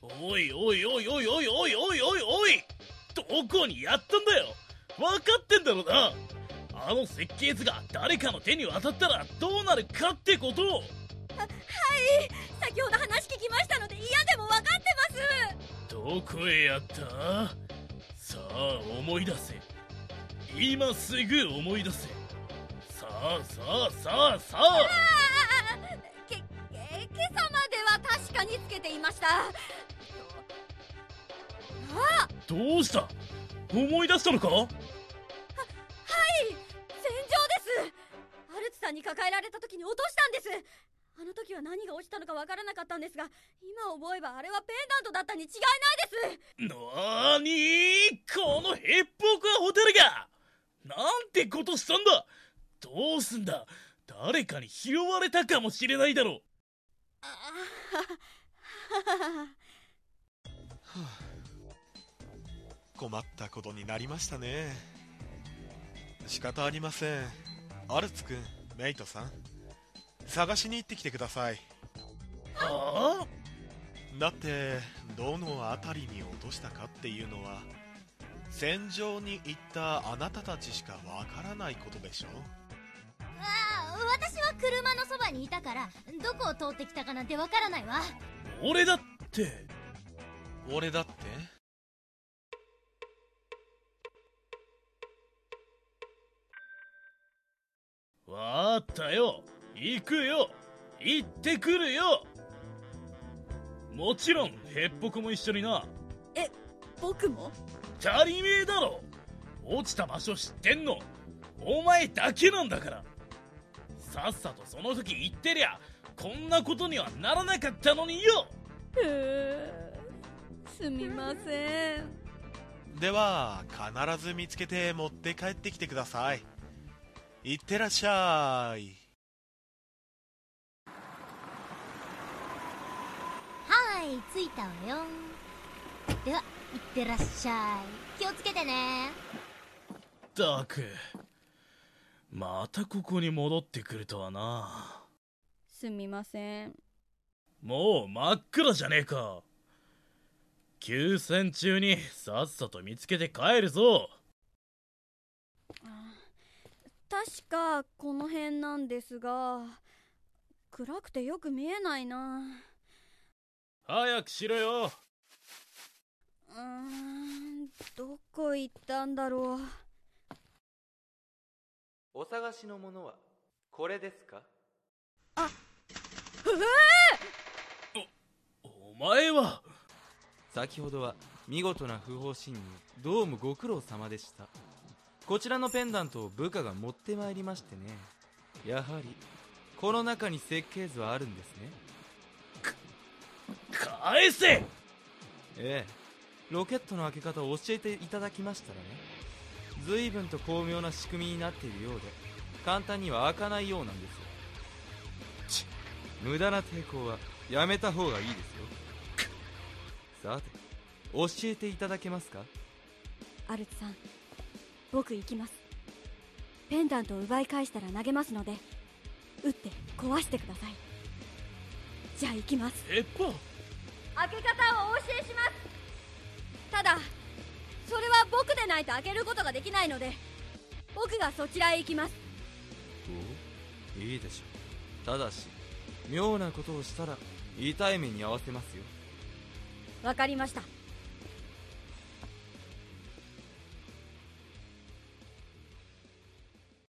おいおいおいおいおいおいおいおいおい、どこにやったんだよ。分かってんだろうな。あの設計図が誰かの手に渡ったらどうなるかってことを。 はい、先ほど話聞きましたので嫌でも分かってます。 どこへやった？さあ思い出せ、今すぐ思い出せ。さあさあさあさあ。 今朝までは確かにつけていました。 どうした？思い出したのか？ はい、戦場です。アルツさんに抱えられた時に落としたんです。あの時は何が落ちたのかわからなかったんですが、今思えばあれはペンダントだったに違いないです。 なーにー、このヘッポコアホテルがなんてことしたんだ。どうすんだ、誰かに拾われたかもしれないだろう。 困ったことになりましたね。仕方ありません。アルツくん、メイトさん、探しに行ってきてください。 はあ？ だってどの辺りに落としたかっていうのは戦場に行ったあなたたちしかわからないことでしょ。 私は車のそばにいたからどこを通ってきたかなんてわからないわ。 俺だって。 俺だって？ わーったよ、行くよ、行ってくるよ。もちろんヘッポコも一緒にな。 僕も？ 足りねえだろ。落ちた場所知ってんのお前だけなんだから。さっさとその時言ってりゃこんなことにはならなかったのによ。 すみません。 では必ず見つけて持って帰ってきてください。いってらっしゃい。 はい、着いたわよ。では、いってらっしゃい。気をつけてね。 ったく、またここに戻ってくるとはな。 すみません。 もう真っ暗じゃねえか。休戦中にさっさと見つけて帰るぞ。 確かこの辺なんですが、暗くてよく見えないな。 早くしろよ。 どこ行ったんだろう。 お探しのものはこれですか？ お前は。 先ほどは見事な不法侵入、どうもご苦労様でした。こちらのペンダントを部下が持ってまいりましてね。やはりこの中に設計図はあるんですね。 返せ。 ええ、ロケットの開け方を教えていただきましたらね、随分と巧妙な仕組みになっているようで簡単には開かないようなんですよ。無駄な抵抗はやめた方がいいですよ。さて、教えていただけますか？ アルツさん、僕行きます。ペンダントを奪い返したら投げますので、撃って壊してください。じゃあ行きます。 ヘッポ。 開け方をお教えします。ただそれは僕でないと開けることができないので、僕がそちらへ行きます。 お、いいでしょう。ただし妙なことをしたら痛い目に遭わせますよ。 わかりました。